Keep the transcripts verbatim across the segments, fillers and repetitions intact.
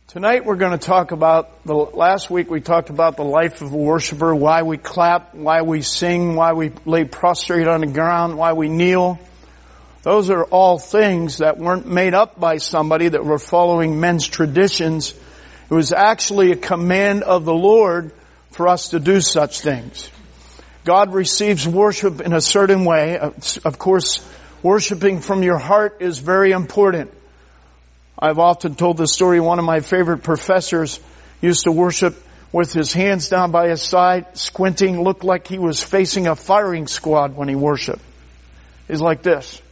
Tonight we're going to talk about, the last week we talked about the life of a worshiper, why we clap, why we sing, why we lay prostrate on the ground, why we kneel. Those are all things that weren't made up by somebody that were following men's traditions. It was actually a command of the Lord for us to do such things. God receives worship in a certain way. Of course, worshiping from your heart is very important. I've often told this story. One of my favorite professors used to worship with his hands down by his side, squinting, looked like he was facing a firing squad when he worshiped. He's like this.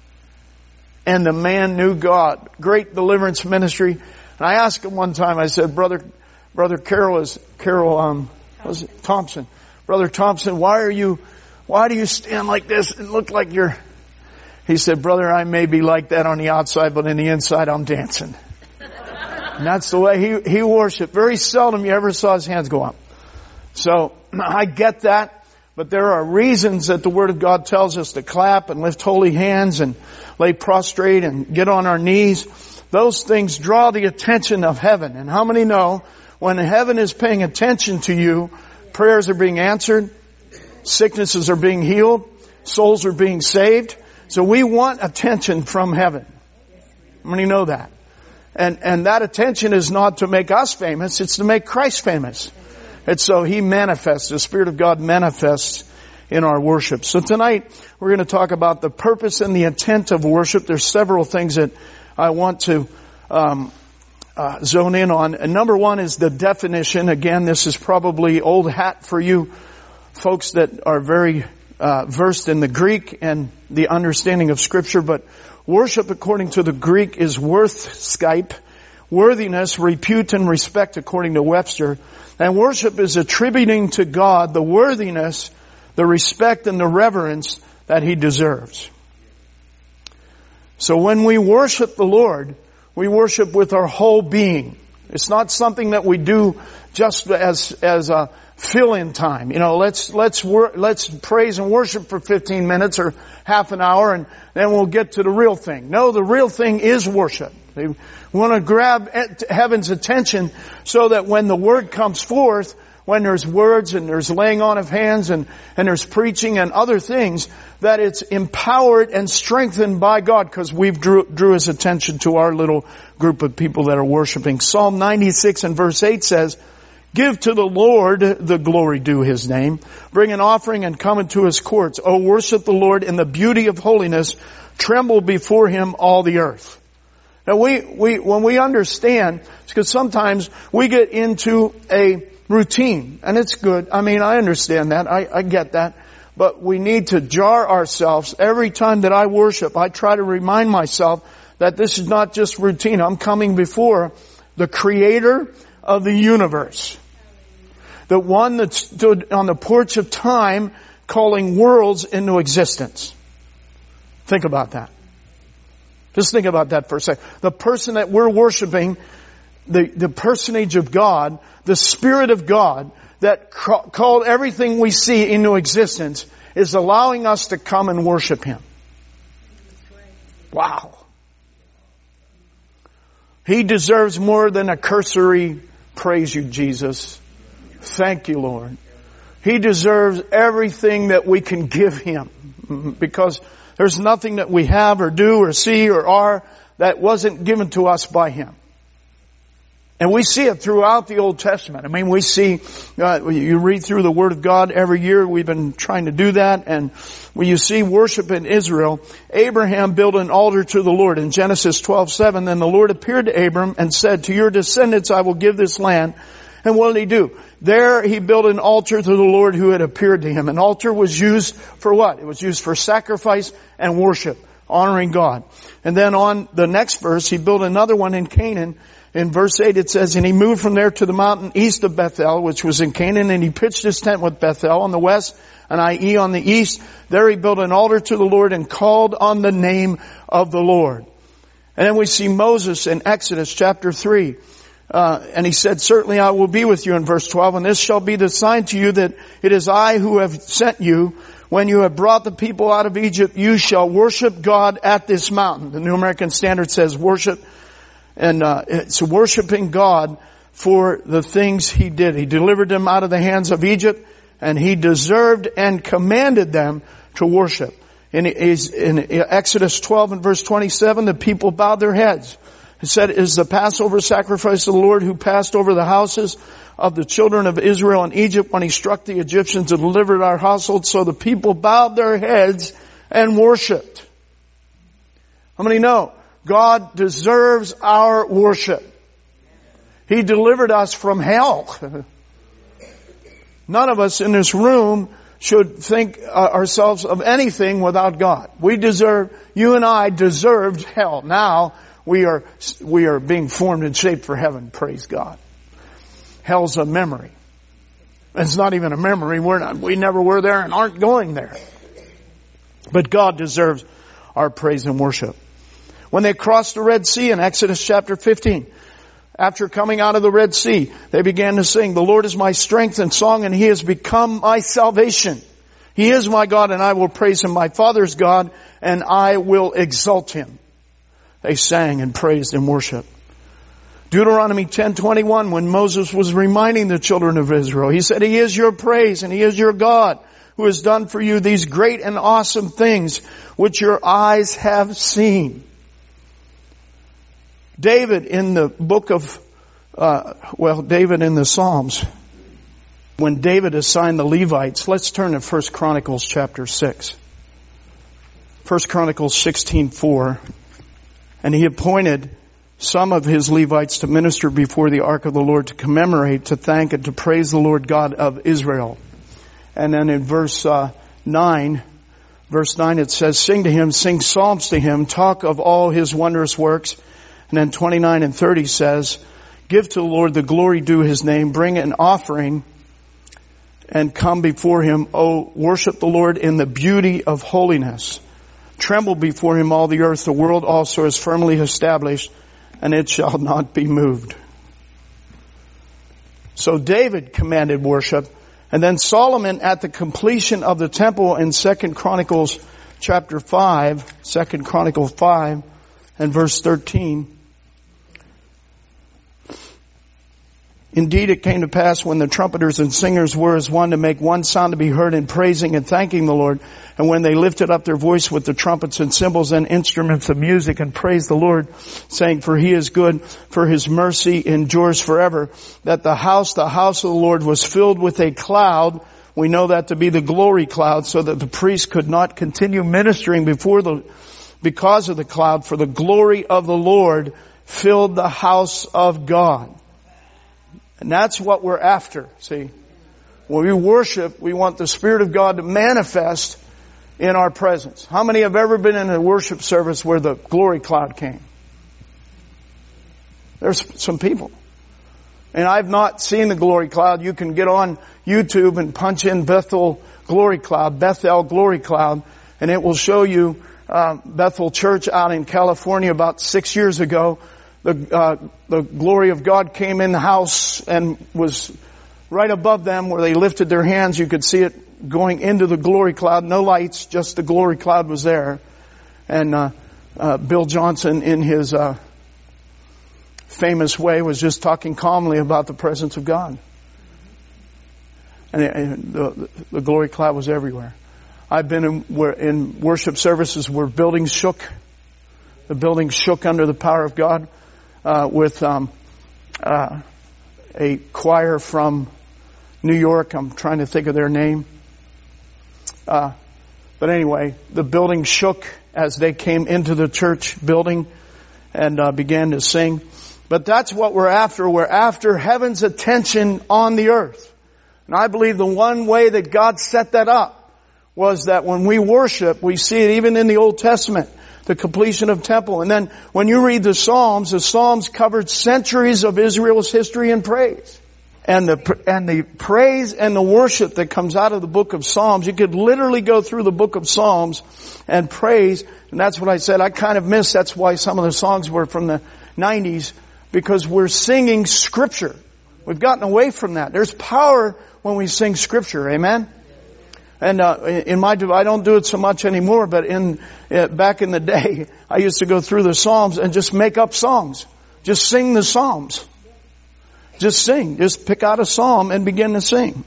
And the man knew God. Great deliverance ministry. And I asked him one time, I said, Brother, Brother Carol is, Carol, um, was it Thompson? Brother Thompson, why are you, why do you stand like this and look like you're... He said, brother, I may be like that on the outside, but in the inside I'm dancing. And that's the way he, he worshiped. Very seldom you ever saw his hands go up. So I get that, but there are reasons that the Word of God tells us to clap and lift holy hands and lay prostrate and get on our knees. Those things draw the attention of heaven. And how many know when heaven is paying attention to you, prayers are being answered, sicknesses are being healed, souls are being saved? So we want attention from heaven. How many know that? And, and that attention is not to make us famous, it's to make Christ famous. And so He manifests, the Spirit of God manifests in our worship. So tonight we're going to talk about the purpose and the intent of worship. There's several things that I want to um, uh, zone in on. And number one is the definition. Again, this is probably old hat for you folks that are very Uh, versed in the Greek and the understanding of Scripture, but worship according to the Greek is worthskype, worthiness, repute, and respect according to Webster. And worship is attributing to God the worthiness, the respect, and the reverence that He deserves. So when we worship the Lord, we worship with our whole being. It's not something that we do just as as a fill-in time. You know, let's let's wor- let's praise and worship for fifteen minutes or half an hour, and then we'll get to the real thing. No, the real thing is worship. We want to grab heaven's attention so that when the Word comes forth, when there's words and there's laying on of hands and and there's preaching and other things, that it's empowered and strengthened by God because we've drew drew His attention to our little group of people that are worshiping. Psalm ninety-six and verse eight says, give to the Lord the glory due His name. Bring an offering and come into His courts. O worship the Lord in the beauty of holiness. Tremble before Him all the earth. Now we, we, when we understand, because sometimes we get into a routine, and it's good. I mean, I understand that. I, I get that. But we need to jar ourselves. Every time that I worship, I try to remind myself that this is not just routine. I'm coming before the Creator of the universe. The one that stood on the porch of time calling worlds into existence. Think about that. Just think about that for a second. The person that we're worshiping, the, the personage of God, the Spirit of God that ca- called everything we see into existence, is allowing us to come and worship Him. Wow. He deserves more than a cursory praise you, Jesus. Thank you, Lord. He deserves everything that we can give Him, because there's nothing that we have or do or see or are that wasn't given to us by Him. And we see it throughout the Old Testament. I mean, we see, uh, you read through the Word of God every year. We've been trying to do that. And when you see worship in Israel, Abraham built an altar to the Lord. In Genesis twelve seven, then the Lord appeared to Abram and said, to your descendants I will give this land. And what did He do? There He built an altar to the Lord who had appeared to him. An altar was used for what? It was used for sacrifice and worship, honoring God. And then on the next verse, He built another one in Canaan. In verse eight it says, and he moved from there to the mountain east of Bethel, which was in Canaan, and he pitched his tent with Bethel on the west, and that is on the east. There he built an altar to the Lord and called on the name of the Lord. And then we see Moses in Exodus chapter three. Uh, and he said, certainly I will be with you in verse twelve, and this shall be the sign to you that it is I who have sent you. When you have brought the people out of Egypt, you shall worship God at this mountain. The New American Standard says worship And uh, it's worshiping God for the things He did. He delivered them out of the hands of Egypt, and He deserved and commanded them to worship. In, in Exodus twelve and verse twenty-seven, the people bowed their heads. It said, "Is the Passover sacrifice of the Lord who passed over the houses of the children of Israel in Egypt when He struck the Egyptians and delivered our household." So the people bowed their heads and worshiped. How many know God deserves our worship? He delivered us from hell. None of us in this room should think uh, ourselves of anything without God. We deserve, you and I deserved hell. Now we are, we are being formed and shaped for heaven. Praise God. Hell's a memory. It's not even a memory. We're not, we never were there and aren't going there. But God deserves our praise and worship. When they crossed the Red Sea in Exodus chapter fifteen, after coming out of the Red Sea, they began to sing, "The Lord is my strength and song, and He has become my salvation. He is my God, and I will praise Him, my Father's God, and I will exalt Him." They sang and praised and worshiped. Deuteronomy ten twenty-one, when Moses was reminding the children of Israel, he said, "He is your praise, and He is your God, who has done for you these great and awesome things which your eyes have seen." David in the book of, uh, well, David in the Psalms, when David assigned the Levites, let's turn to First Chronicles chapter six. First Chronicles sixteen four. "And he appointed some of his Levites to minister before the ark of the Lord, to commemorate, to thank, and to praise the Lord God of Israel." And then in verse uh, nine, verse nine it says, "Sing to Him, sing psalms to Him, talk of all His wondrous works." And then twenty-nine and thirty says, "Give to the Lord the glory due His name, bring an offering and come before Him. Oh, worship the Lord in the beauty of holiness. Tremble before Him all the earth. The world also is firmly established, and it shall not be moved." So David commanded worship. And then Solomon, at the completion of the temple in Second Chronicles chapter five, Second Chronicles five and verse thirteen, "Indeed, it came to pass when the trumpeters and singers were as one to make one sound to be heard in praising and thanking the Lord. And when they lifted up their voice with the trumpets and cymbals and instruments of music and praised the Lord, saying, For He is good, for His mercy endures forever, that the house, the house of the Lord was filled with a cloud." We know that to be the glory cloud, so that the priest could not continue ministering before the, because of the cloud, for the glory of the Lord filled the house of God. And that's what we're after, see. When we worship, we want the Spirit of God to manifest in our presence. How many have ever been in a worship service where the glory cloud came? There's some people. And I've not seen the glory cloud. You can get on YouTube and punch in Bethel glory cloud, Bethel glory cloud, and it will show you uh, Bethel Church out in California about six years ago. The, uh, the glory of God came in the house and was right above them where they lifted their hands. You could see it going into the glory cloud. No lights, just the glory cloud was there. And uh, uh, Bill Johnson, in his uh, famous way, was just talking calmly about the presence of God. And, it, and the, the glory cloud was everywhere. I've been in, in worship services where buildings shook. The building shook under the power of God. Uh, with um, uh, a choir from New York. I'm trying to think of their name. Uh, but anyway, the building shook as they came into the church building and uh, began to sing. But that's what we're after. We're after heaven's attention on the earth. And I believe the one way that God set that up was that when we worship, we see it even in the Old Testament, the completion of temple. And then when you read the Psalms, the Psalms covered centuries of Israel's history and praise. And the, and the praise and the worship that comes out of the book of Psalms, you could literally go through the book of Psalms and praise. And that's what I said. I kind of miss, that's why some of the songs were from the nineties, because we're singing Scripture. We've gotten away from that. There's power when we sing Scripture. Amen? And uh, in my, I don't do it so much anymore, but in uh, back in the day, I used to go through the Psalms and just make up songs. Just sing the Psalms. Just sing. Just pick out a psalm and begin to sing.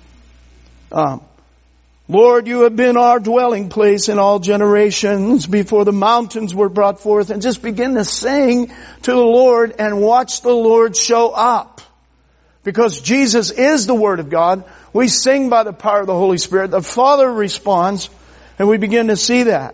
Um, Lord, you have been our dwelling place in all generations before the mountains were brought forth. And just begin to sing to the Lord and watch the Lord show up. Because Jesus is the Word of God. We sing by the power of the Holy Spirit. The Father responds and we begin to see that.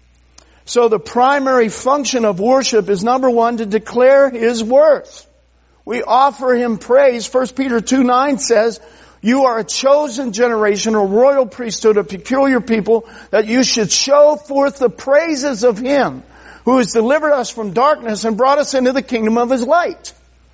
So the primary function of worship is, number one, to declare His worth. We offer Him praise. First Peter two nine says, you are a chosen generation, a royal priesthood, a peculiar people, that you should show forth the praises of Him who has delivered us from darkness and brought us into the kingdom of His light.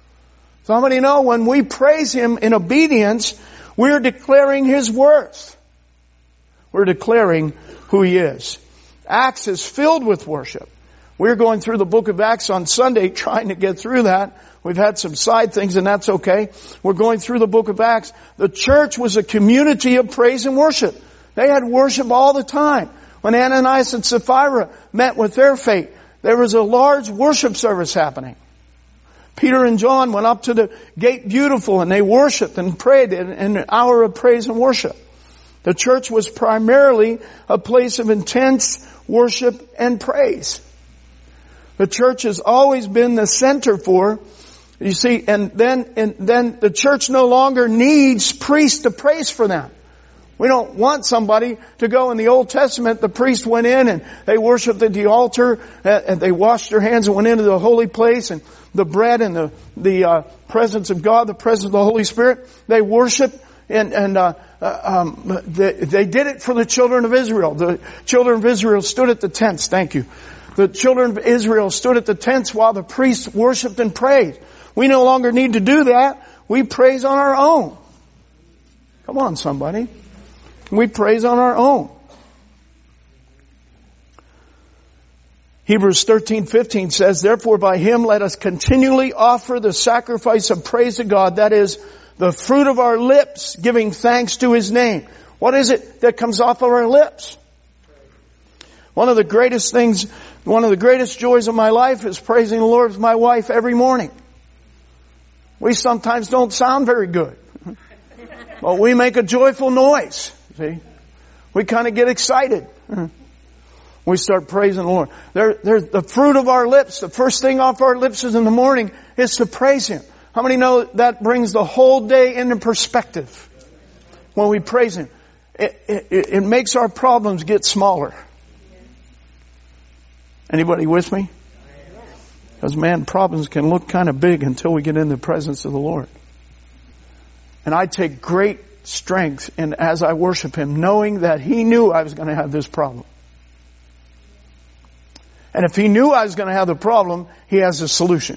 So how many know when we praise Him in obedience, we're declaring His worth. We're declaring who He is. Acts is filled with worship. We're going through the book of Acts on Sunday trying to get through that. We've had some side things and that's okay. We're going through the book of Acts. The church was a community of praise and worship. They had worship all the time. When Ananias and Sapphira met with their fate, there was a large worship service happening. Peter and John went up to the gate beautiful and they worshiped and prayed in an hour of praise and worship. The church was primarily a place of intense worship and praise. The church has always been the center for, you see, and then, and then the church no longer needs priests to praise for them. We don't want somebody to go in the Old Testament. The priest went in and they worshiped at the altar and they washed their hands and went into the holy place and the bread and the, the, uh, presence of God, the presence of the Holy Spirit. They worshiped and, and, uh, uh um, they, they did it for the children of Israel. The children of Israel stood at the tents. Thank you. The children of Israel stood at the tents while the priests worshiped and prayed. We no longer need to do that. We praise on our own. Come on, somebody. We praise on our own. Hebrews thirteen fifteen says, therefore by Him let us continually offer the sacrifice of praise to God. That is the fruit of our lips, giving thanks to His name. What is it that comes off of our lips? One of the greatest things, one of the greatest joys of my life is praising the Lord with my wife every morning. We sometimes don't sound very good, but we make a joyful noise. See, we kind of get excited. We start praising the Lord. There, there's the fruit of our lips. The first thing off our lips is in the morning is to praise Him. How many know that brings the whole day into perspective when we praise Him? It, it, it makes our problems get smaller. Anybody with me? Because man, problems can look kind of big until we get in the presence of the Lord. And I take great strength in as I worship Him, knowing that He knew I was going to have this problem. And if He knew I was going to have the problem, He has a solution.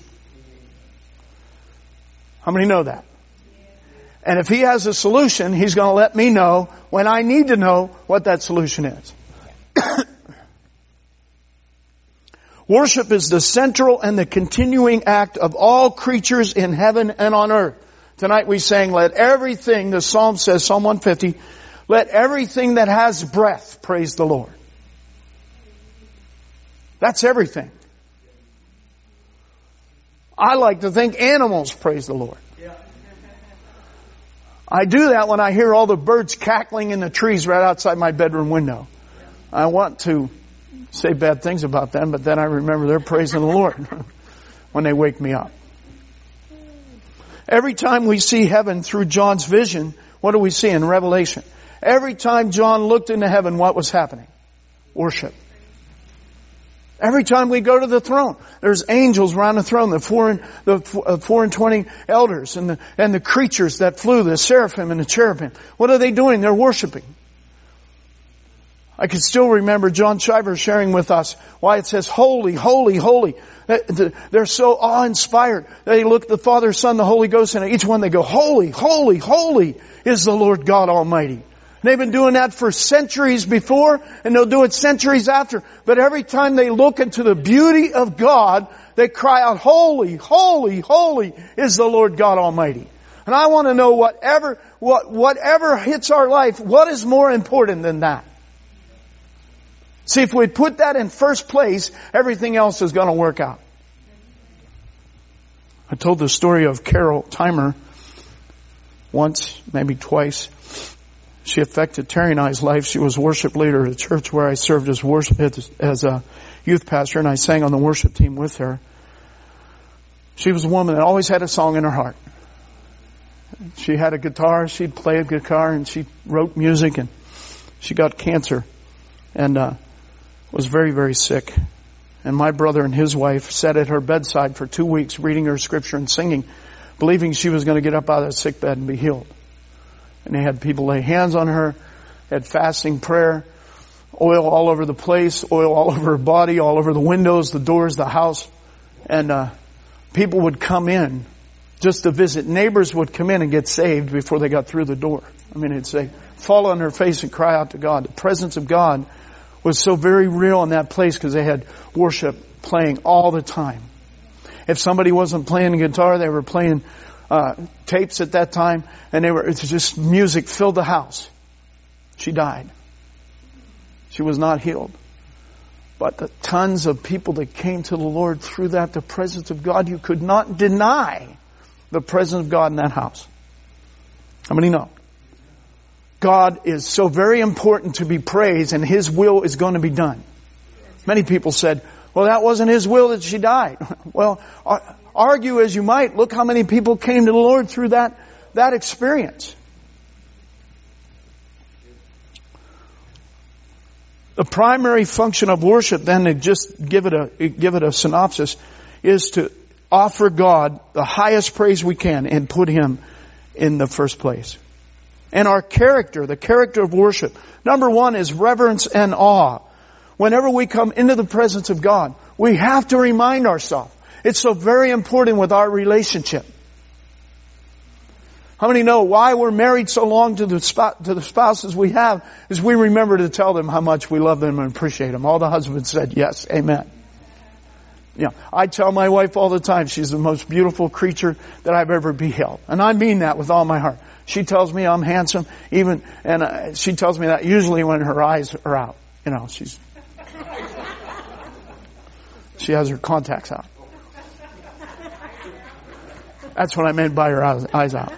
How many know that? And if He has a solution, He's going to let me know when I need to know what that solution is. Worship is the central and the continuing act of all creatures in heaven and on earth. Tonight we sang, let everything, the Psalm says, Psalm one fifty, let everything that has breath praise the Lord. That's everything. I like to think animals praise the Lord. I do that when I hear all the birds cackling in the trees right outside my bedroom window. I want to say bad things about them, but then I remember they're praising the Lord when they wake me up. Every time we see heaven through John's vision, what do we see in Revelation? Every time John looked into heaven, what was happening? Worship. Every time we go to the throne, there's angels around the throne, the four and, the four and twenty elders and the, and the creatures that flew, the seraphim and the cherubim. What are they doing? They're worshiping. I can still remember John Shiver sharing with us why it says holy, holy, holy. They're so awe-inspired. They look at the Father, Son, the Holy Ghost, and each one they go, holy, holy, holy is the Lord God Almighty. And they've been doing that for centuries before, and they'll do it centuries after. But every time they look into the beauty of God, they cry out, holy, holy, holy is the Lord God Almighty. And I want to know whatever, what, whatever hits our life, what is more important than that? See, if we put that in first place, everything else is going to work out. I told the story of Carol Timer once, maybe twice. She affected Terry and I's life. She was worship leader at a church where I served as worship as a youth pastor, and I sang on the worship team with her. She was a woman that always had a song in her heart. She had a guitar. She'd play a guitar, and she wrote music, and she got cancer and uh, was very, very sick. And my brother and his wife sat at her bedside for two weeks reading her scripture and singing, believing she was going to get up out of that sick bed and be healed. And they had people lay hands on her, had fasting prayer, oil all over the place, oil all over her body, all over the windows, the doors, the house. And uh, people would come in just to visit. Neighbors would come in and get saved before they got through the door. I mean, it'd say, fall on their face and cry out to God. The presence of God was so very real in that place because they had worship playing all the time. If somebody wasn't playing a guitar, they were playing uh, tapes at that time, and they were it's just music filled the house. She died. She was not healed. But the tons of people that came to the Lord through that, the presence of God, you could not deny the presence of God in that house. How many know? God is so very important to be praised, and His will is going to be done. Many people said, well, that wasn't His will that she died. Well, argue as you might, look how many people came to the Lord through that, that experience. The primary function of worship, then, to just give it a, give it a synopsis, is to offer God the highest praise we can and put Him in the first place. And our character, the character of worship, number one is reverence and awe. Whenever we come into the presence of God, we have to remind ourselves. It's so very important with our relationship. How many know why we're married so long to the sp- to the spouses we have is we remember to tell them how much we love them and appreciate them. All the husbands said yes, amen. Yeah, I tell my wife all the time she's the most beautiful creature that I've ever beheld. And I mean that with all my heart. She tells me I'm handsome, even, and uh, she tells me that usually when her eyes are out. You know, she's, she has her contacts out. That's what I meant by her eyes out.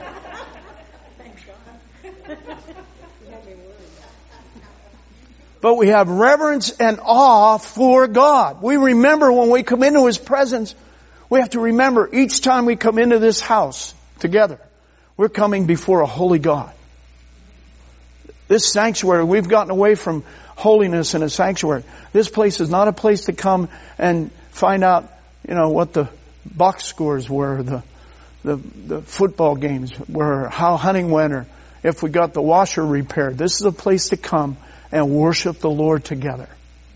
But we have reverence and awe for God. We remember when we come into His presence, we have to remember each time we come into this house together, we're coming before a holy God. This sanctuary, we've gotten away from holiness in a sanctuary. This place is not a place to come and find out, you know, what the box scores were, the the, the football games were, how hunting went, or if we got the washer repaired. This is a place to come and worship the Lord together.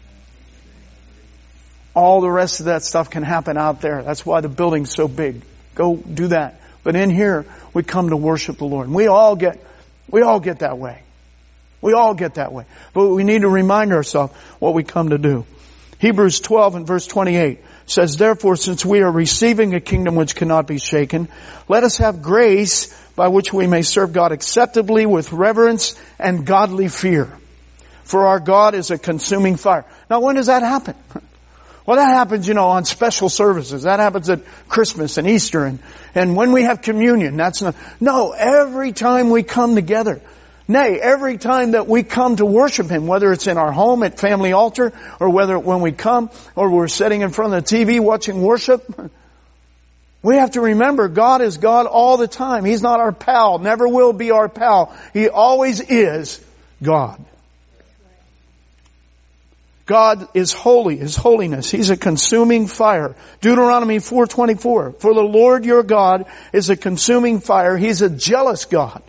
All the rest of that stuff can happen out there. That's why the building's so big. Go do that. But in here, we come to worship the Lord. And we all get, we all get that way. We all get that way. But we need to remind ourselves what we come to do. Hebrews twelve and verse twenty-eight says, therefore, since we are receiving a kingdom which cannot be shaken, let us have grace by which we may serve God acceptably with reverence and godly fear. For our God is a consuming fire. Now, when does that happen? Well, that happens, you know, on special services. That happens at Christmas and Easter and, and when we have communion. That's not, no, every time we come together. Nay, every time that we come to worship Him, whether it's in our home at family altar or whether when we come or we're sitting in front of the T V watching worship, we have to remember God is God all the time. He's not our pal, never will be our pal. He always is God. God is holy, His holiness. He's a consuming fire. Deuteronomy four twenty-four. For the Lord your God is a consuming fire. He's a jealous God.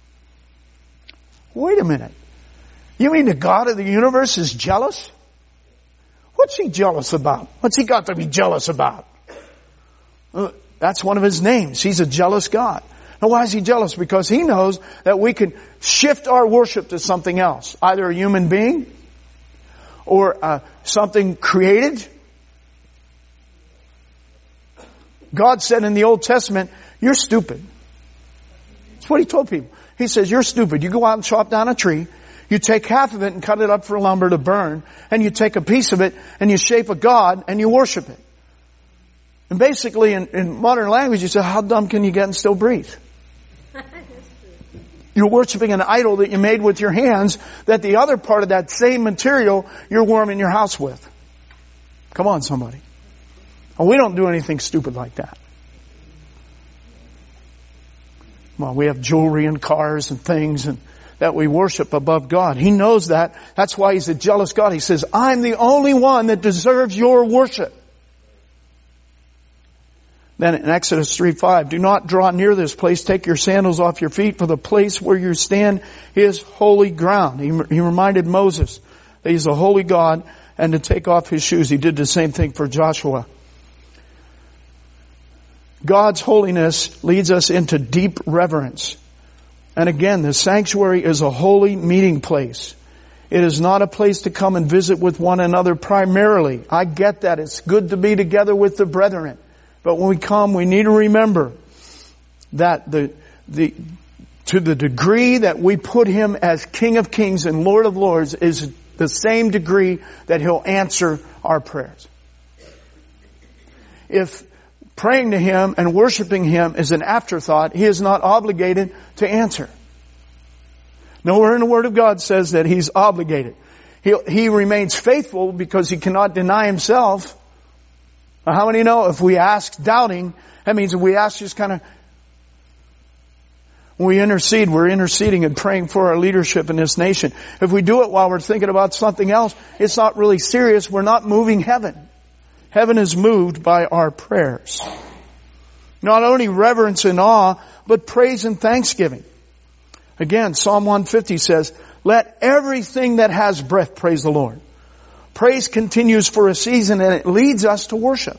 Wait a minute. You mean the God of the universe is jealous? What's He jealous about? What's He got to be jealous about? Uh, that's one of His names. He's a jealous God. Now why is He jealous? Because He knows that we can shift our worship to something else. Either a human being or uh, something created. God said in the Old Testament, you're stupid. That's what He told people. He says, you're stupid. You go out and chop down a tree. You take half of it and cut it up for lumber to burn. And you take a piece of it and you shape a god and you worship it. And basically, in, in modern language, you say, how dumb can you get and still breathe? You're worshiping an idol that you made with your hands, that the other part of that same material you're warming your house with. Come on, somebody. And we don't do anything stupid like that. Well, we have jewelry and cars and things and that we worship above God. He knows that. That's why He's a jealous God. He says, I'm the only one that deserves your worship. Then in Exodus three five, do not draw near this place. Take your sandals off your feet, for the place where you stand is holy ground. He, he reminded Moses that He's a holy God and to take off his shoes. He did the same thing for Joshua. God's holiness leads us into deep reverence. And again, the sanctuary is a holy meeting place. It is not a place to come and visit with one another primarily. I get that. It's good to be together with the brethren. But when we come, we need to remember that the, the, to the degree that we put Him as King of Kings and Lord of Lords is the same degree that He'll answer our prayers. If praying to Him and worshiping Him is an afterthought, He is not obligated to answer. Nowhere in the Word of God says that He's obligated. He, he remains faithful because He cannot deny Himself. How many know if we ask doubting, that means if we ask just kind of, when we intercede, we're interceding and praying for our leadership in this nation. If we do it while we're thinking about something else, it's not really serious. We're not moving heaven. Heaven is moved by our prayers. Not only reverence and awe, but praise and thanksgiving. Again, Psalm one fifty says, let everything that has breath praise the Lord. Praise continues for a season and it leads us to worship.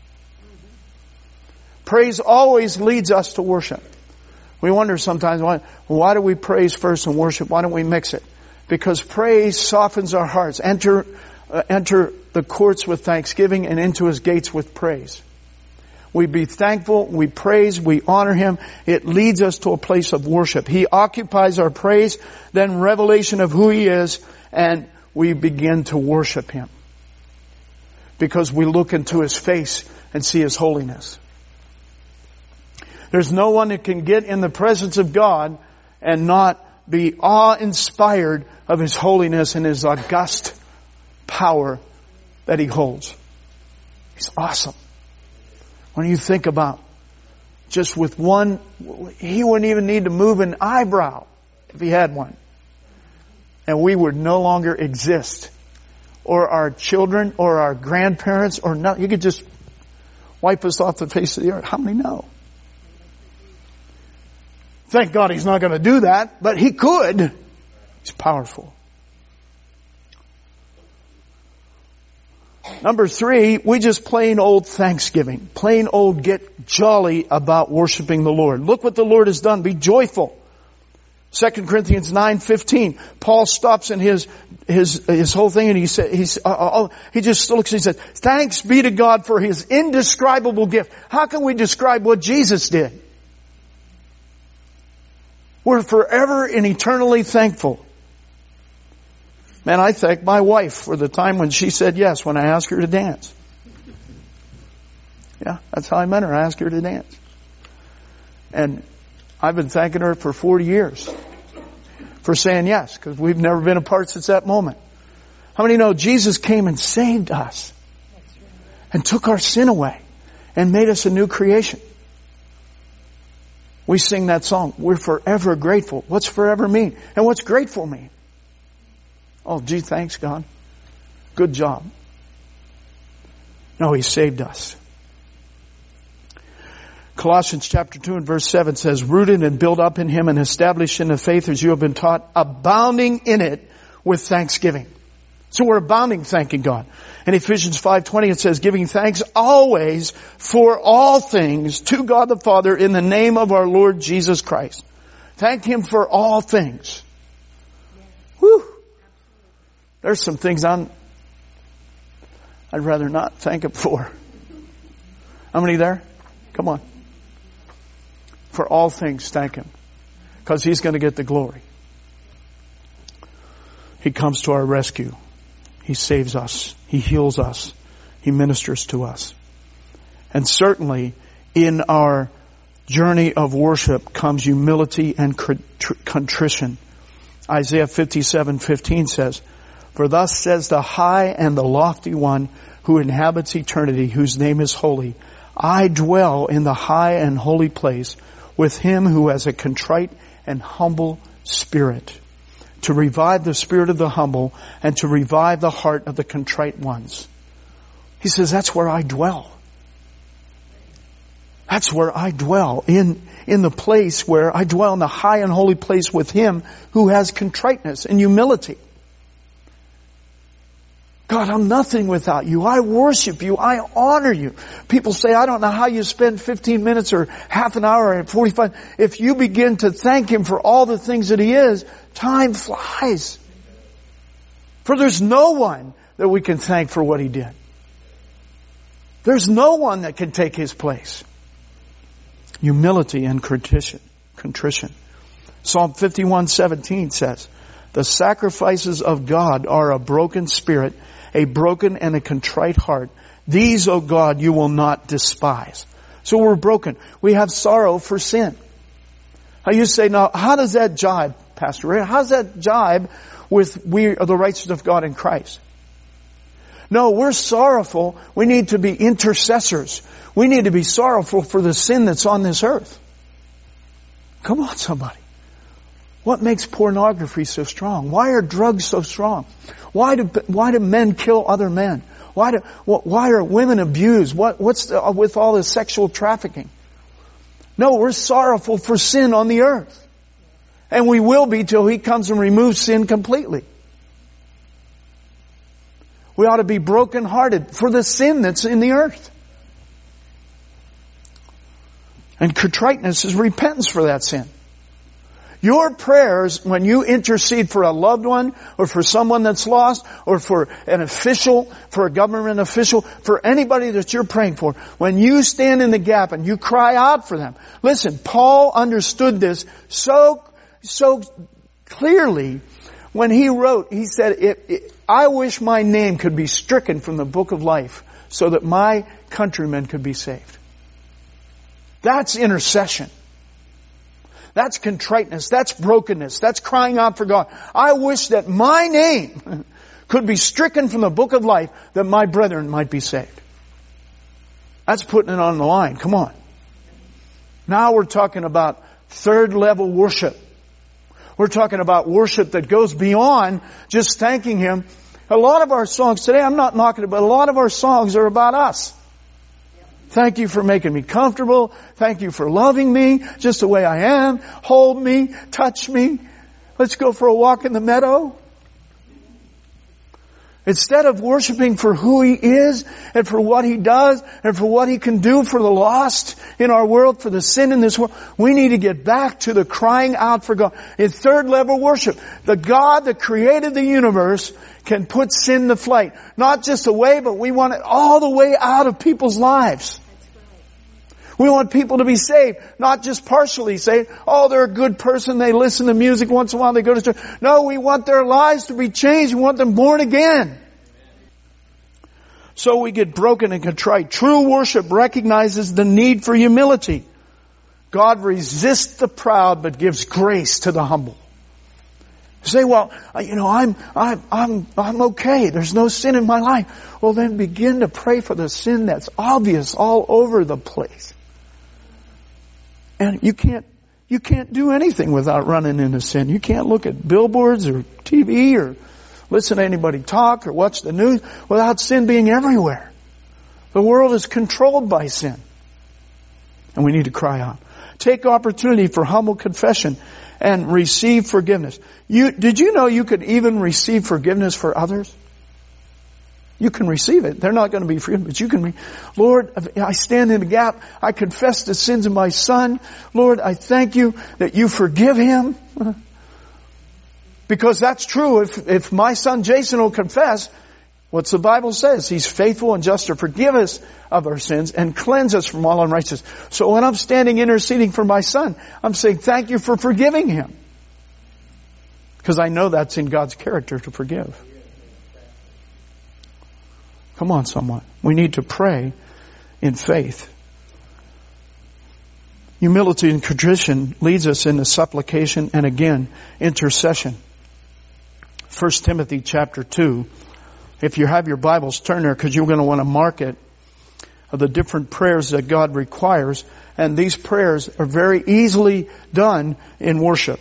Praise always leads us to worship. We wonder sometimes, why, why do we praise first and worship? Why don't we mix it? Because praise softens our hearts. Enter, uh, enter the courts with thanksgiving and into His gates with praise. We be thankful, we praise, we honor Him. It leads us to a place of worship. He occupies our praise, then revelation of who He is, and we begin to worship Him. Because we look into His face and see His holiness. There's no one that can get in the presence of God and not be awe-inspired of His holiness and His august power that He holds. He's awesome. When you think about just with one, He wouldn't even need to move an eyebrow if He had one. And we would no longer exist. Or our children, or our grandparents, or not. He could just wipe us off the face of the earth. How many know? Thank God He's not going to do that, but He could. He's powerful. Number three, we just plain old thanksgiving. Plain old get jolly about worshiping the Lord. Look what the Lord has done. Be joyful. Second Corinthians nine fifteen. Paul stops in his his his whole thing and he said he's uh, uh, he just looks and he says, "Thanks be to God for His indescribable gift." How can we describe what Jesus did? We're forever and eternally thankful. Man, I thank my wife for the time when she said yes when I asked her to dance. Yeah, that's how I met her. I asked her to dance. And I've been thanking her for forty years for saying yes, because we've never been apart since that moment. How many know Jesus came and saved us and took our sin away and made us a new creation? We sing that song, we're forever grateful. What's forever mean? And what's grateful mean? Oh, gee, thanks God. Good job. No, He saved us. Colossians chapter two and verse seven says, rooted and built up in Him and established in the faith as you have been taught, abounding in it with thanksgiving. So we're abounding thanking God. In Ephesians five twenty it says, giving thanks always for all things to God the Father in the name of our Lord Jesus Christ. Thank Him for all things. Whew. There's some things I'm, I'd rather not thank Him for. How many there? Come on. For all things, thank Him. Because He's going to get the glory. He comes to our rescue. He saves us. He heals us. He ministers to us. And certainly in our journey of worship comes humility and contrition. Isaiah fifty-seven fifteen says, "For thus says the high and the lofty one who inhabits eternity, whose name is holy. I dwell in the high and holy place with him who has a contrite and humble spirit, to revive the spirit of the humble and to revive the heart of the contrite ones." He says, that's where I dwell. That's where I dwell, in, in the place where I dwell in the high and holy place with him who has contriteness and humility. God, I'm nothing without you. I worship you. I honor you. People say, I don't know how you spend fifteen minutes or half an hour or forty-five. If you begin to thank him for all the things that he is, time flies. For there's no one that we can thank for what he did. There's no one that can take his place. Humility and contrition. contrition. Psalm fifty-one seventeen says, "The sacrifices of God are a broken spirit, a broken and a contrite heart. These, O God, you will not despise." So we're broken. We have sorrow for sin. Now you say, now, how does that jibe, Pastor Ray? How does that jibe with we are the righteousness of God in Christ? No, we're sorrowful. We need to be intercessors. We need to be sorrowful for the sin that's on this earth. Come on, somebody. What makes pornography so strong? Why are drugs so strong? Why do why do men kill other men? Why do why are women abused? What what's the, with all this sexual trafficking? No, we're sorrowful for sin on the earth, and we will be till he comes and removes sin completely. We ought to be brokenhearted for the sin that's in the earth. And contriteness is repentance for that sin. Your prayers, when you intercede for a loved one, or for someone that's lost, or for an official, for a government official, for anybody that you're praying for, when you stand in the gap and you cry out for them. Listen, Paul understood this so, so clearly when he wrote, he said, it, it, I wish my name could be stricken from the book of life so that my countrymen could be saved. That's intercession. That's contriteness. That's brokenness. That's crying out for God. I wish that my name could be stricken from the book of life that my brethren might be saved. That's putting it on the line. Come on. Now we're talking about third level worship. We're talking about worship that goes beyond just thanking him. A lot of our songs today, I'm not knocking it, but a lot of our songs are about us. Thank you for making me comfortable. Thank you for loving me just the way I am. Hold me, touch me. Let's go for a walk in the meadow. Instead of worshiping for who he is and for what he does and for what he can do for the lost in our world, for the sin in this world, we need to get back to the crying out for God. In third level worship, the God that created the universe can put sin to flight. Not just away, but we want it all the way out of people's lives. We want people to be saved, not just partially saved. Oh, they're a good person. They listen to music once in a while. They go to church. No, we want their lives to be changed. We want them born again. So we get broken and contrite. True worship recognizes the need for humility. God resists the proud, but gives grace to the humble. You say, well, you know, I'm, I'm, I'm, I'm okay. There's no sin in my life. Well, then begin to pray for the sin that's obvious all over the place. And you can't, you can't do anything without running into sin. You can't look at billboards or T V or listen to anybody talk or watch the news without sin being everywhere. The world is controlled by sin. And we need to cry out. Take opportunity for humble confession and receive forgiveness. You, did you know you could even receive forgiveness for others? You can receive it. They're not going to be forgiven, but you can. Re- Lord, I stand in the gap. I confess the sins of my son. Lord, I thank you that you forgive him. Because that's true. If, if my son Jason will confess, what's the Bible says? He's faithful and just to forgive us of our sins and cleanse us from all unrighteousness. So when I'm standing interceding for my son, I'm saying thank you for forgiving him. Because I know that's in God's character to forgive. Come on, someone. We need to pray in faith. Humility and contrition leads us into supplication and again, intercession. First Timothy chapter two. If you have your Bibles, turn there because you're going to want to mark it. Of the different prayers that God requires. And these prayers are very easily done in worship.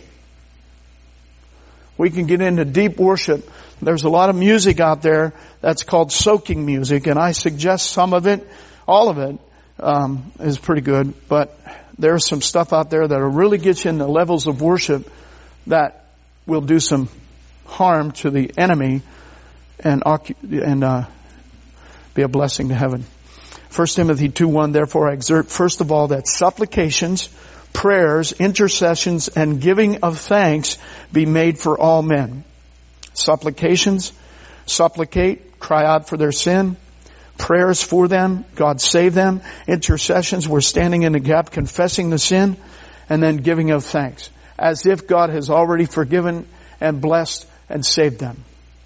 We can get into deep worship. There's a lot of music out there that's called soaking music, and I suggest some of it, all of it, um, is pretty good. But there's some stuff out there that'll really get you into levels of worship that will do some harm to the enemy and and uh, be a blessing to heaven. First Timothy two one, therefore I exhort first of all that supplications, prayers, intercessions, and giving of thanks be made for all men. Supplications, supplicate, cry out for their sin. Prayers for them, God save them. Intercessions, we're standing in the gap, confessing the sin, and then giving of thanks. As if God has already forgiven and blessed and saved them.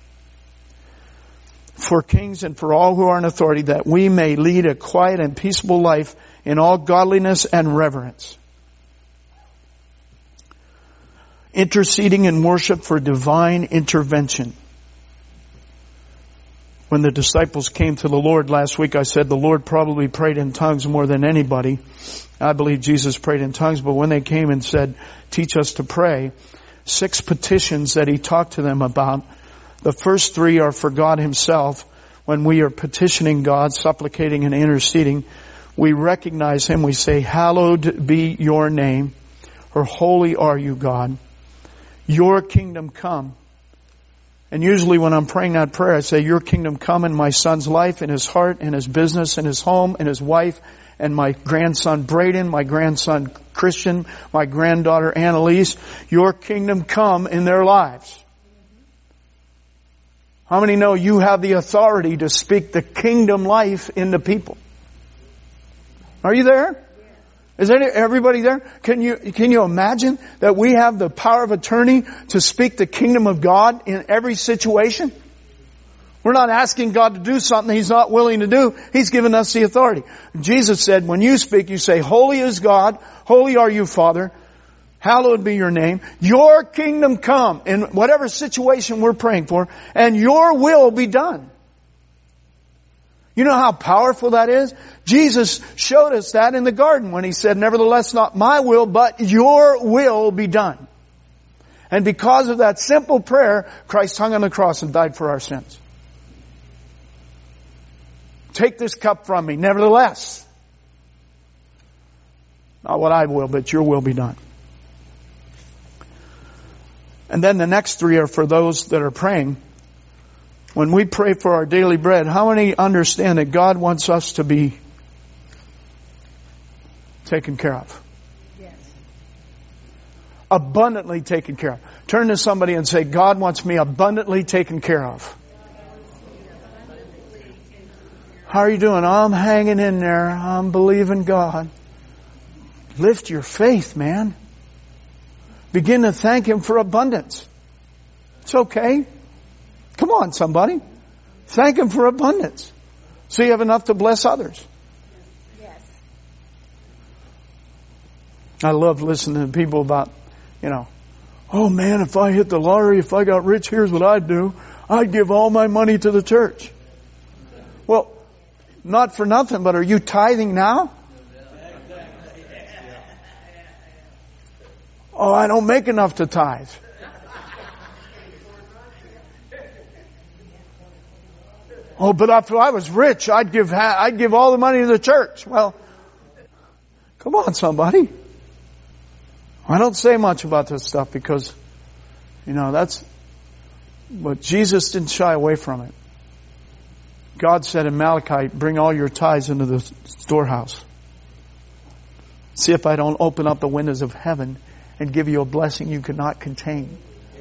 For kings and for all who are in authority, that we may lead a quiet and peaceable life in all godliness and reverence. Interceding in worship for divine intervention. When the disciples came to the Lord last week, I said the Lord probably prayed in tongues more than anybody. I believe Jesus prayed in tongues, but when they came and said, teach us to pray, six petitions that He talked to them about. The first three are for God Himself. When we are petitioning God, supplicating and interceding, we recognize Him. We say, hallowed be your name, or holy are you, God. Your kingdom come. And usually when I'm praying that prayer, I say, your kingdom come in my son's life, in his heart, in his business, in his home, in his wife, and my grandson Braden, my grandson Christian, my granddaughter Annalise. Your kingdom come in their lives. How many know you have the authority to speak the kingdom life into people? Are you there? Is any, everybody there? Can you, can you imagine that we have the power of attorney to speak the kingdom of God in every situation? We're not asking God to do something He's not willing to do. He's given us the authority. Jesus said, when you speak, you say, holy is God, holy are you, Father. Hallowed be your name. Your kingdom come in whatever situation we're praying for, and your will be done. You know how powerful that is? Jesus showed us that in the garden when He said, nevertheless, not my will, but your will be done. And because of that simple prayer, Christ hung on the cross and died for our sins. Take this cup from me, nevertheless. Not what I will, but your will be done. And then the next three are for those that are praying. When we pray for our daily bread, how many understand that God wants us to be taken care of? Yes. Abundantly taken care of. Turn to somebody and say, God wants me abundantly taken care of. How are you doing? I'm hanging in there. I'm believing God. Lift your faith, man. Begin to thank Him for abundance. It's okay. Come on, somebody. Thank Him for abundance. So you have enough to bless others. Yes. I love listening to people about, you know, oh man, if I hit the lottery, if I got rich, here's what I'd do. I'd give all my money to the church. Well, not for nothing, but are you tithing now? Oh, I don't make enough to tithe. Oh, but if I was rich, I'd give I'd give all the money to the church. Well, come on, somebody. I don't say much about this stuff because, you know, that's, but Jesus didn't shy away from it. God said in Malachi, bring all your tithes into the storehouse. See if I don't open up the windows of heaven and give you a blessing you could not contain.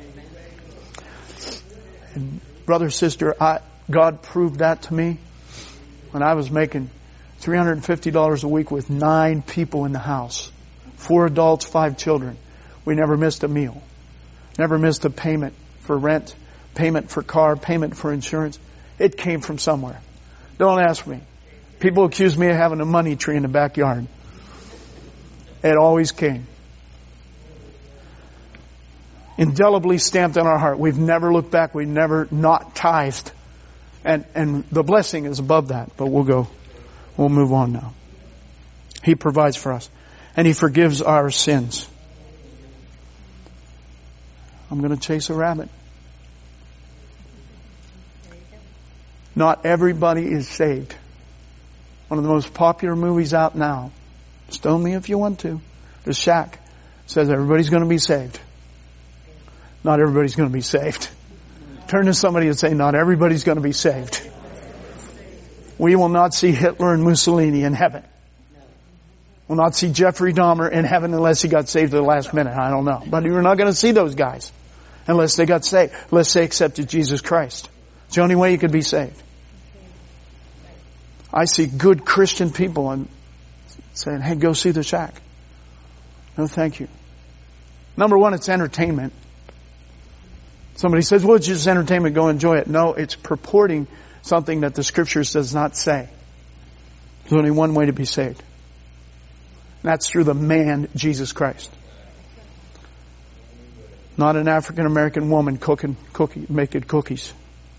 And brother, sister, I, God proved that to me when I was making three hundred fifty dollars a week with nine people in the house. Four adults, five children. We never missed a meal. Never missed a payment for rent, payment for car, payment for insurance. It came from somewhere. Don't ask me. People accuse me of having a money tree in the backyard. It always came. Indelibly stamped on our heart. We've never looked back. We've never not tithed. And, and the blessing is above that. But we'll go. We'll move on now. He provides for us. And He forgives our sins. I'm going to chase a rabbit. Not everybody is saved. One of the most popular movies out now. Stone me if you want to. The Shack says everybody's going to be saved. Not everybody's going to be saved. Turn to somebody and say, not everybody's going to be saved. We will not see Hitler and Mussolini in heaven. We'll not see Jeffrey Dahmer in heaven unless he got saved at the last minute. I don't know. But you're not going to see those guys unless they got saved. Unless they accepted Jesus Christ. It's the only way you could be saved. I see good Christian people and saying, hey, go see the Shack. No, thank you. Number one, it's entertainment. Somebody says, well, it's just entertainment, go enjoy it. No, it's purporting something that the Scriptures does not say. There's only one way to be saved. And that's through the man, Jesus Christ. Not an African American woman cooking, cookie, making cookies.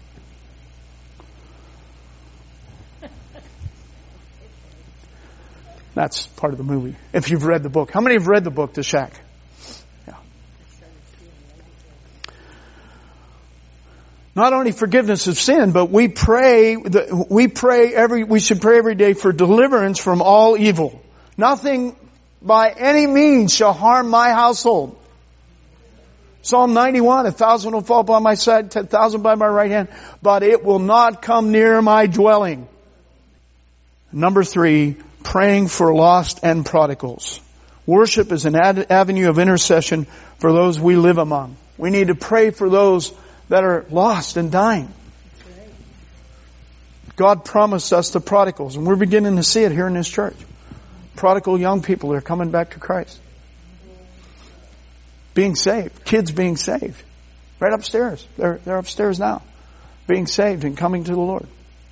That's part of the movie. If you've read the book. How many have read the book, The Shack? Yeah. Not only forgiveness of sin, but we pray, we pray every, we should pray every day for deliverance from all evil. Nothing by any means shall harm my household. Psalm ninety-one, a thousand will fall by my side, ten thousand by my right hand, but it will not come near my dwelling. Number three, praying for lost and prodigals. Worship is an ad- avenue of intercession for those we live among. We need to pray for those that are lost and dying. God promised us the prodigals, and we're beginning to see it here in this church. Prodigal young people are coming back to Christ. Being saved. Kids being saved. Right upstairs. They're, they're upstairs now. Being saved and coming to the Lord.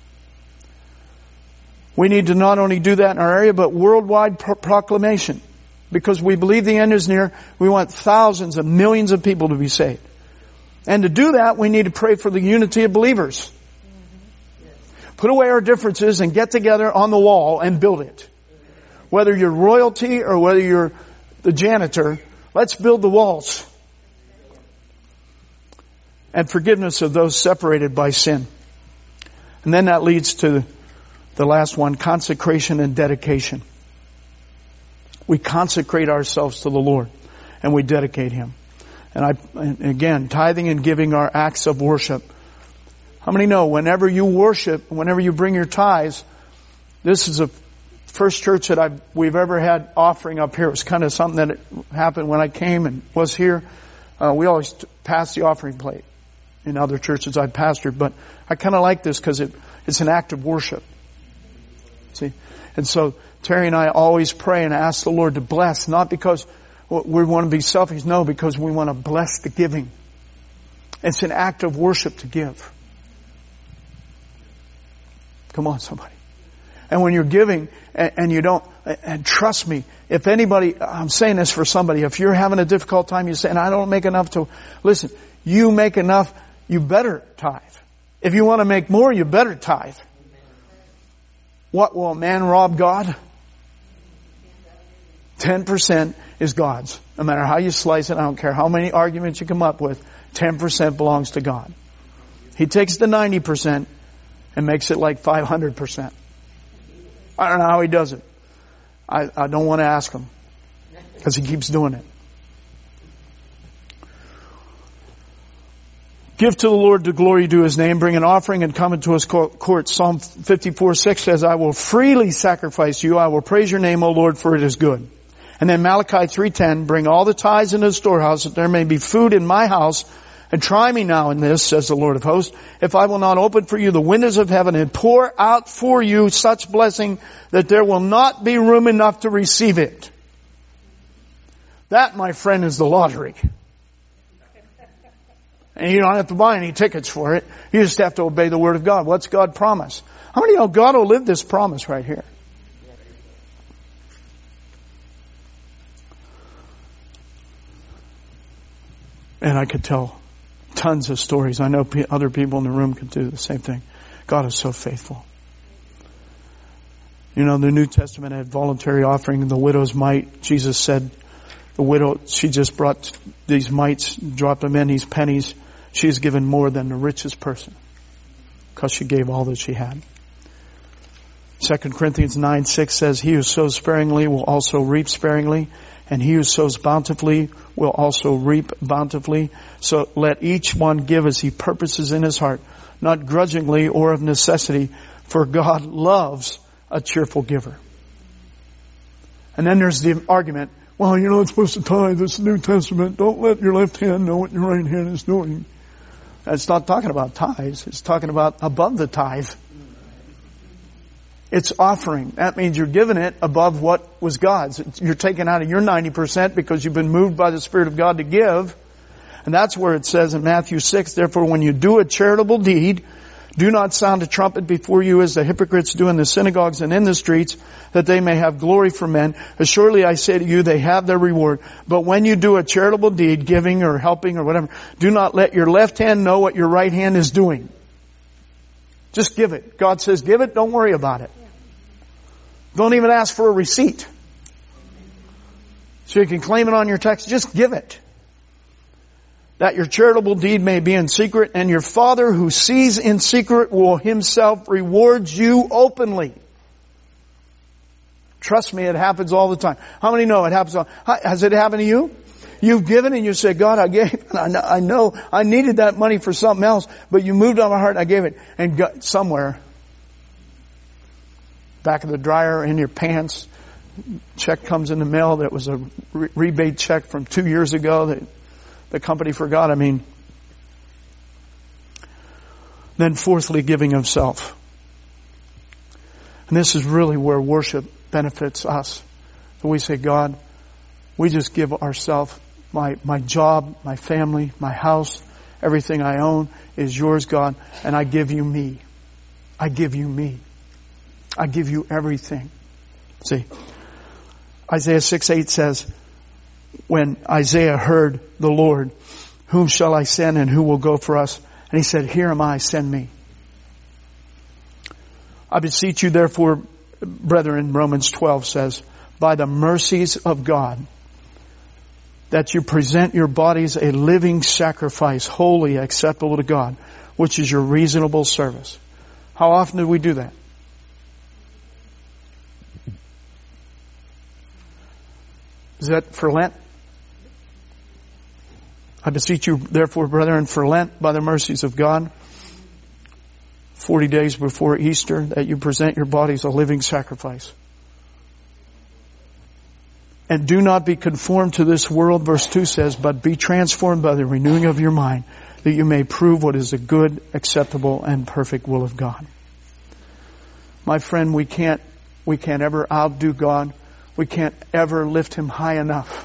We need to not only do that in our area, but worldwide pro- proclamation. Because we believe the end is near. We want thousands of millions of people to be saved. And to do that, we need to pray for the unity of believers. Put away our differences and get together on the wall and build it. Whether you're royalty or whether you're the janitor, let's build the walls. And forgiveness of those separated by sin. And then that leads to the last one, consecration and dedication. We consecrate ourselves to the Lord and we dedicate Him. And I, and again, tithing and giving are acts of worship. How many know whenever you worship, whenever you bring your tithes, this is the first church that I've, we've ever had offering up here. It was kind of something that happened when I came and was here. Uh, we always pass the offering plate in other churches I've pastored, but I kind of like this because it, it's an act of worship. See? And so Terry and I always pray and ask the Lord to bless, not because we want to be selfish, no, because we want to bless the giving. It's an act of worship to give. Come on, somebody. And when you're giving and, and you don't, and trust me, if anybody, I'm saying this for somebody, if you're having a difficult time, you're saying, I don't make enough to, listen, you make enough, you better tithe. If you want to make more, you better tithe. What will a man rob God? ten percent is God's. No matter how you slice it, I don't care how many arguments you come up with, ten percent belongs to God. He takes the ninety percent and makes it like five hundred percent. I don't know how He does it. I, I don't want to ask Him because He keeps doing it. Give to the Lord the glory due His name. Bring an offering and come into His court. Psalm fifty-four six says, I will freely sacrifice you. I will praise your name, O Lord, for it is good. And then Malachi three ten, bring all the tithes into the storehouse that there may be food in my house. And try me now in this, says the Lord of hosts, if I will not open for you the windows of heaven and pour out for you such blessing that there will not be room enough to receive it. That, my friend, is the lottery. And you don't have to buy any tickets for it. You just have to obey the Word of God. What's God promise? How many know God will live this promise right here? And I could tell tons of stories. I know other people in the room could do the same thing. God is so faithful. You know, the New Testament had voluntary offering, the widow's mite. Jesus said, the widow, she just brought these mites, dropped them in, these pennies. She's given more than the richest person because she gave all that she had. Second Corinthians nine six says, he who sows sparingly will also reap sparingly, and he who sows bountifully will also reap bountifully. So let each one give as he purposes in his heart, not grudgingly or of necessity, for God loves a cheerful giver. And then there's the argument, well, you're not supposed to tithe. It's the New Testament. Don't let your left hand know what your right hand is doing. It's not talking about tithes. It's talking about above the tithe. It's offering. That means you're giving it above what was God's. You're taking out of your ninety percent because you've been moved by the Spirit of God to give. And that's where it says in Matthew six, therefore when you do a charitable deed, do not sound a trumpet before you as the hypocrites do in the synagogues and in the streets, that they may have glory from men. Assuredly I say to you, they have their reward. But when you do a charitable deed, giving or helping or whatever, do not let your left hand know what your right hand is doing. Just give it. God says give it, don't worry about it. Don't even ask for a receipt. So you can claim it on your text. Just give it. That your charitable deed may be in secret, and your Father who sees in secret will Himself reward you openly. Trust me, it happens all the time. How many know it happens all? Has it happened to you? You've given and you say, God, I gave, and I know, I know I needed that money for something else, but you moved on my heart and I gave it. And got somewhere, back of the dryer, in your pants, check comes in the mail that was a re- rebate check from two years ago that the company forgot. I mean, then fourthly, giving of self. And this is really where worship benefits us. So we say, God, we just give ourselves, my, my job, my family, my house, everything I own is yours, God, and I give you me. I give you me. I give you everything. See, Isaiah six eight says, when Isaiah heard the Lord, whom shall I send and who will go for us? And he said, here am I, send me. I beseech you therefore, brethren, Romans twelve says, by the mercies of God, that you present your bodies a living sacrifice, holy, acceptable to God, which is your reasonable service. How often do we do that? Is that for Lent? I beseech you, therefore, brethren, for Lent, by the mercies of God, forty days before Easter, that you present your bodies a living sacrifice. And do not be conformed to this world, verse two says, but be transformed by the renewing of your mind, that you may prove what is a good, acceptable, and perfect will of God. My friend, we can't, we can't ever outdo God. We can't ever lift Him high enough.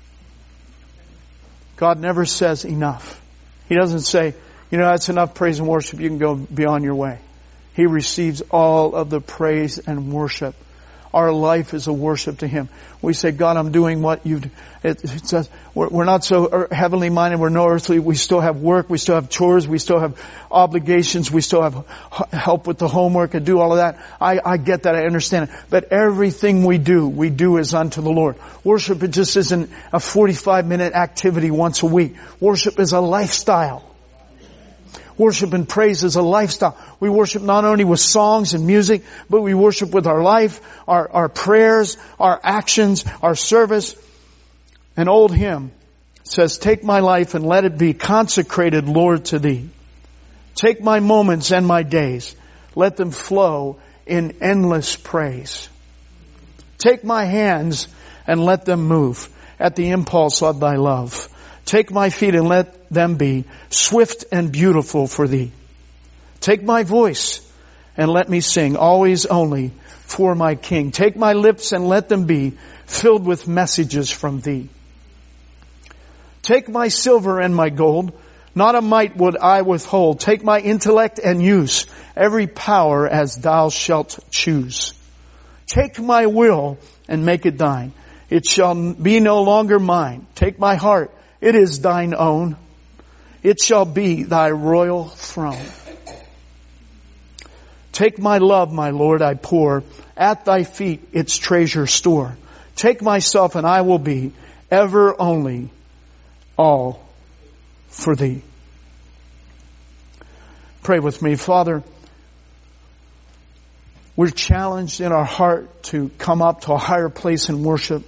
God never says enough. He doesn't say, you know, that's enough praise and worship. You can go be on your way. He receives all of the praise and worship. Our life is a worship to Him. We say, God, I'm doing what you've... It, it says, we're, we're not so heavenly minded. We're no earthly. We still have work. We still have chores. We still have obligations. We still have help with the homework and do all of that. I, I get that. I understand it. But everything we do, we do is unto the Lord. Worship, it just isn't a forty-five minute activity once a week. Worship is a lifestyle. Worship and praise is a lifestyle. We worship not only with songs and music, but we worship with our life, our, our prayers, our actions, our service. An old hymn says, take my life and let it be consecrated, Lord, to Thee. Take my moments and my days. Let them flow in endless praise. Take my hands and let them move at the impulse of Thy love. Take my feet and let them be swift and beautiful for Thee. Take my voice and let me sing always only for my King. Take my lips and let them be filled with messages from Thee. Take my silver and my gold. Not a mite would I withhold. Take my intellect and use every power as thou shalt choose. Take my will and make it thine. It shall be no longer mine. Take my heart. It is thine own. It shall be thy royal throne. Take my love, my Lord, I pour at thy feet its treasure store. Take myself and I will be ever only all for thee. Pray with me. Father, we're challenged in our heart to come up to a higher place in worship.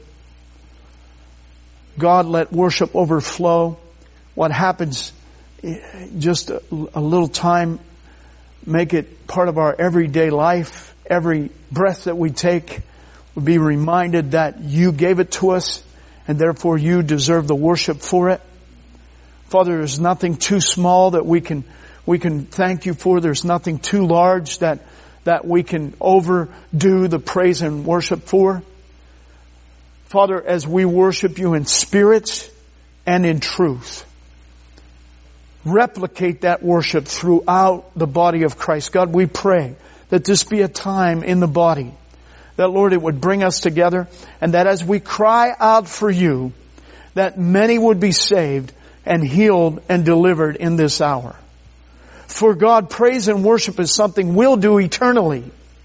God, let worship overflow. What happens, just a, a little time, make it part of our everyday life. Every breath that we take, we'll be reminded that you gave it to us and therefore you deserve the worship for it. Father, there's nothing too small that we can we can thank you for. There's nothing too large that that we can overdo the praise and worship for. Father, as we worship you in spirit and in truth, replicate that worship throughout the body of Christ. God, we pray that this be a time in the body that, Lord, it would bring us together, and that as we cry out for you, that many would be saved and healed and delivered in this hour. For God, praise and worship is something we'll do eternally.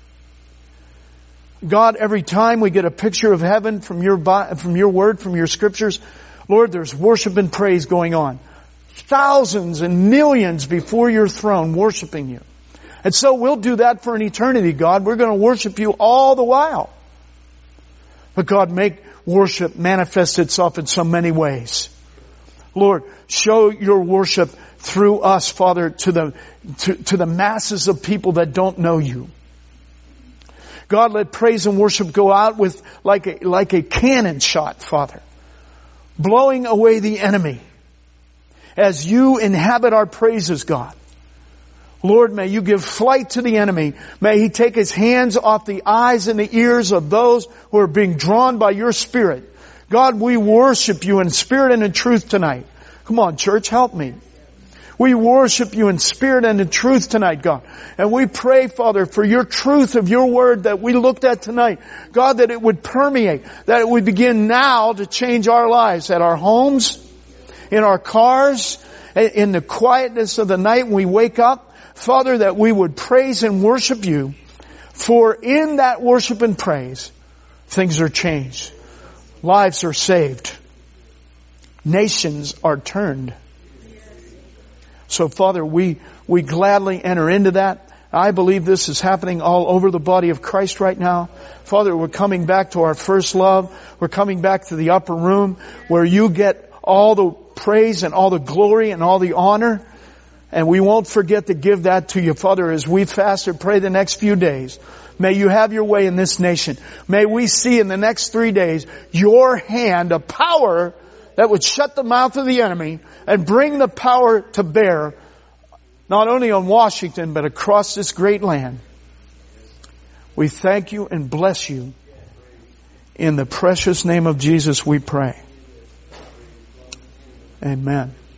God, every time we get a picture of heaven from your, from your word, from your scriptures, Lord, there's worship and praise going on. Thousands and millions before your throne worshiping you. And so we'll do that for an eternity, God. We're going to worship you all the while. But God, make worship manifest itself in so many ways. Lord, show your worship through us, Father, to the, to, to the masses of people that don't know you. God, let praise and worship go out with like a, like a cannon shot, Father, blowing away the enemy as you inhabit our praises, God. Lord, may you give flight to the enemy. May he take his hands off the eyes and the ears of those who are being drawn by your Spirit. God, we worship you in spirit and in truth tonight. Come on, church, help me. We worship you in spirit and in truth tonight, God. And we pray, Father, for your truth of your word that we looked at tonight. God, that it would permeate, that it would begin now to change our lives at our homes, in our cars, in the quietness of the night when we wake up. Father, that we would praise and worship you. For in that worship and praise, things are changed. Lives are saved. Nations are turned. So, Father, we, we gladly enter into that. I believe this is happening all over the body of Christ right now. Father, we're coming back to our first love. We're coming back to the upper room where you get all the praise and all the glory and all the honor. And we won't forget to give that to you, Father, as we fast and pray the next few days. May you have your way in this nation. May we see in the next three days your hand, a power that would shut the mouth of the enemy and bring the power to bear, not only on Washington, but across this great land. We thank you and bless you. In the precious name of Jesus we pray. Amen.